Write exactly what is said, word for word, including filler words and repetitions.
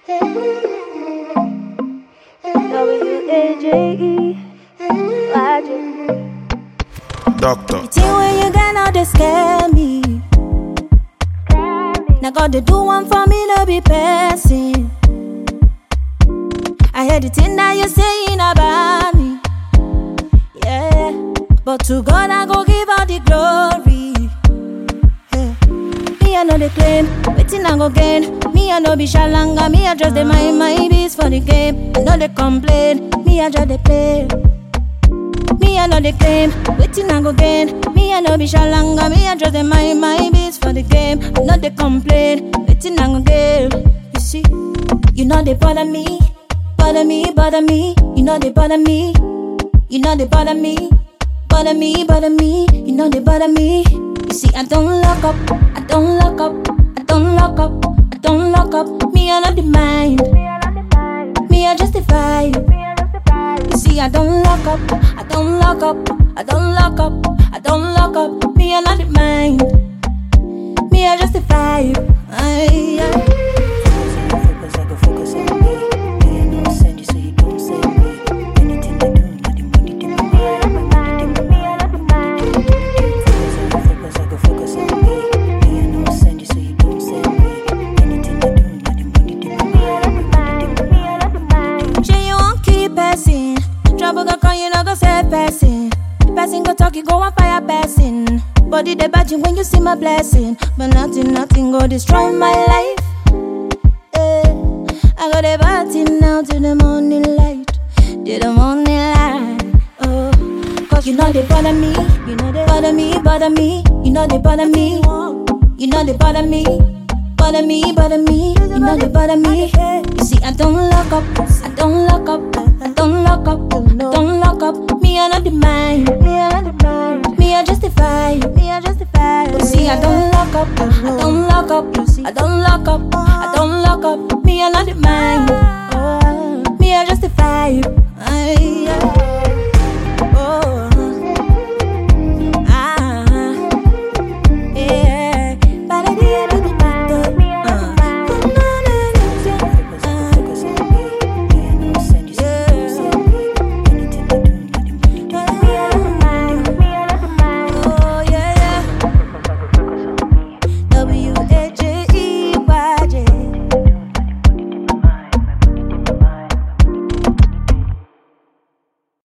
W A J E Doctor. You think when you get out, they scare me. Now God, they do one for me, no be passing. I heard the thing that you're saying about me. Yeah, but to God I go give all the glory. Yeah. Me I know the claim, waiting I go gain. Me I know be shalanga, me I just the mind my beats for the game. I know they complain, me I just the play. Me I know the claim, waiting I go gain. Me I know be shalanga, me I just the mind my beats for the game. I know they complain, waiting I go gain. You see, you know they bother me, bother me, bother me. You know they bother me, you know they bother me, bother me, bother me. You know they bother me. You see, I don't lock up, I don't lock up, I don't lock up, I don't lock up. Me I know the mind, me I justify. You see, I don't lock up, I don't lock up, I don't lock up, I don't lock up. Me I know the mind, me I justify. Aye, aye. Focus, I go focus on me. Me I know send you so you don't send me. Anything I do, not the money to my mind. My money to my mind. Focus, I go focus on me. Me I know send you so you don't send me. Anything I do, not the money to my mind. My money to my mind. She you won't keep passing. Trouble go come, you no go say passing. Passing go talk, you go on fire passing. Body they bad you when you see my blessing. But nothing, nothing go destroy my life. Eh, I got a party now to the morning light, to the morning light. Oh, cause you know they bother me, you know they bother me, bother me. You know they bother me, you know they bother me, bother me, bother me. You know they bother me. You see, I don't lock up, I don't lock up, I don't lock up, I don't lock up. Me I know the mind, me I know the mind. Me I justify, me I justify. You see, I don't lock up, I don't lock up, I don't lock up, I don't lock up. Me I know the mind.